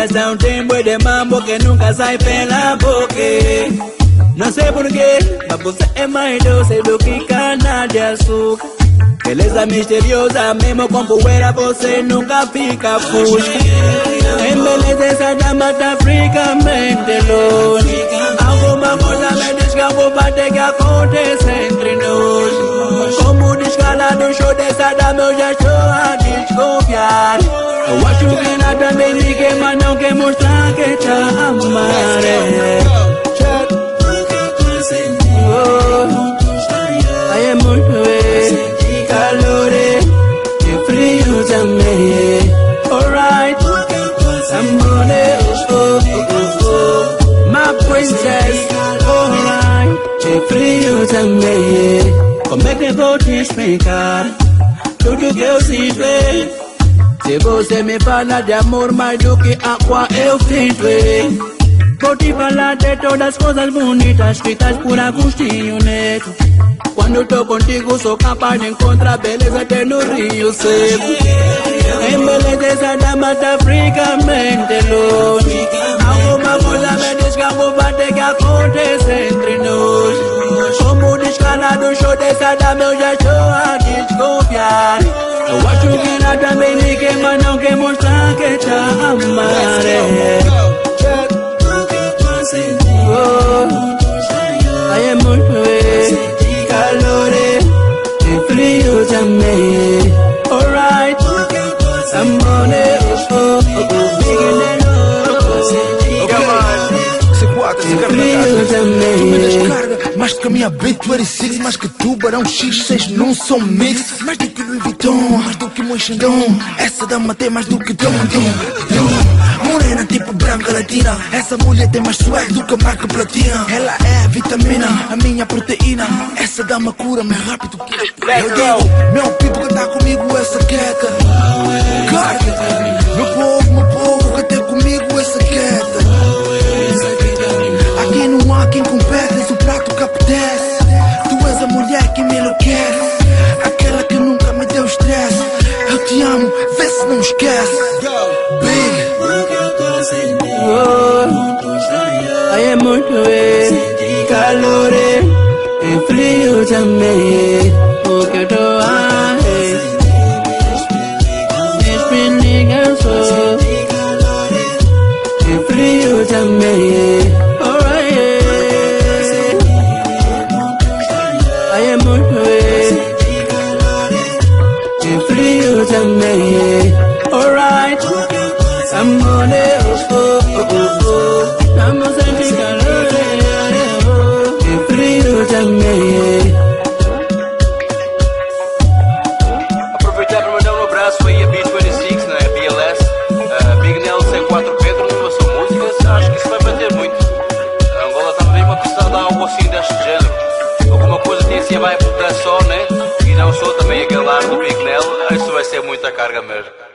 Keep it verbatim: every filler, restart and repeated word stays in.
coração tem boi de mambo que nunca sai pela boca. Não sei porquê, mas você é mais doce do que cana de açúcar. Beleza misteriosa, mesmo com poeira você nunca fica fusca. Embeleza essa dama tá fricamente longe. Alguma coisa me diz que algo vai ter que acontecer entre nós. Como descalado show dessa dama eu já estou a desconfiar. Eu acho que nada me liga, mas não quer mostrar que te amaré. Aí é muito bem, calor e frio também. Alright, amore, oh, oh, oh, oh. My princess, alright, e frio também. Como é que eu vou te explicar tudo que eu sinto? Se você me fala de amor mais do que água eu sinto. Vou te falar de todas as coisas bonitas escritas por Agostinho Neto. Quando tô contigo sou capaz de encontrar beleza até no Rio Seco. Embeleza dama tá fricamente longe. Alguma coisa me diz que algo vai ter que acontecer entre nós. Como descalado show dessa dama eu já estou a desconfiar. Eu acho que nada me liga, mas não quer mostrar que te amaré. Oh, aí é muito bem, calor e frio também. Alright, amore, oh, oh, oh, frio também. Mais do que a minha B vinte e seis, mais que tubarão X seis num som mix. Mais do que Louis Vuitton, mais do que Moichandon. Essa dama tem mais do que dom, dom, dom. Morena tipo branca latina. Essa mulher tem mais swag do que a marca platina. Ela é a vitamina, a minha proteína. Essa dama cura mais rápido que a eu digo, meu people que tá comigo essa queda. Meu povo, meu povo que tá comigo essa queda. Aqui não há quem compete, és o prato que apetece. Tu és a mulher que me enlouquece. Aquela que nunca me deu stress. Eu te amo, vê se não esquece. Big. Oh, aí é muito bem, calor e frio também. O que eu tô a espinha sou e frio também. Alright, aí é muito bem, e frio também. Alright, amore, oh, oh, oh, oh. Estamos em calor e frio também. Aproveitar para mandar um abraço aí a B vinte e seis, né? B L S, uh, Big Nel C quatro Pedro, não são músicas, acho que isso vai bater muito. A Angola está mesmo a precisar de algo assim deste género. Alguma coisa que assim vai apontar só, né? E não só também aquele ar do Big Nel, isso vai ser muita carga mesmo.